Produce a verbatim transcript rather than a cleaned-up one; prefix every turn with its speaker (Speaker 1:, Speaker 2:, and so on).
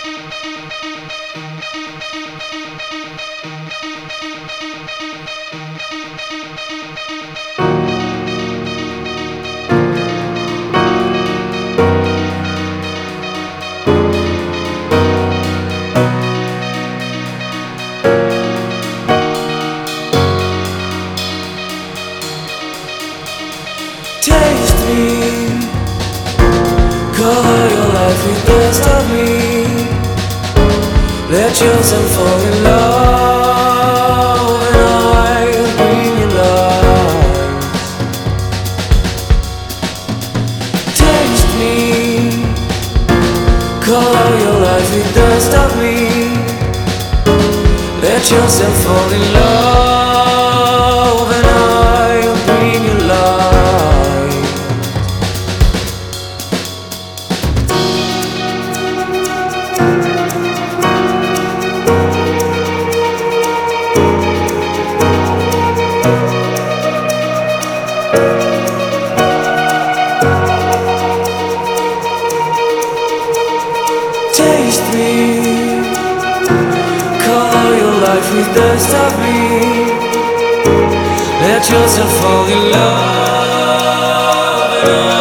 Speaker 1: Taste me, color your life with the best of me. Let yourself fall in love, and I'll bring you light. Taste me, color your life with the best of me. Let yourself fall in love, and I'll bring you light. Taste me, color your life with the best of me. Let yourself fall in love.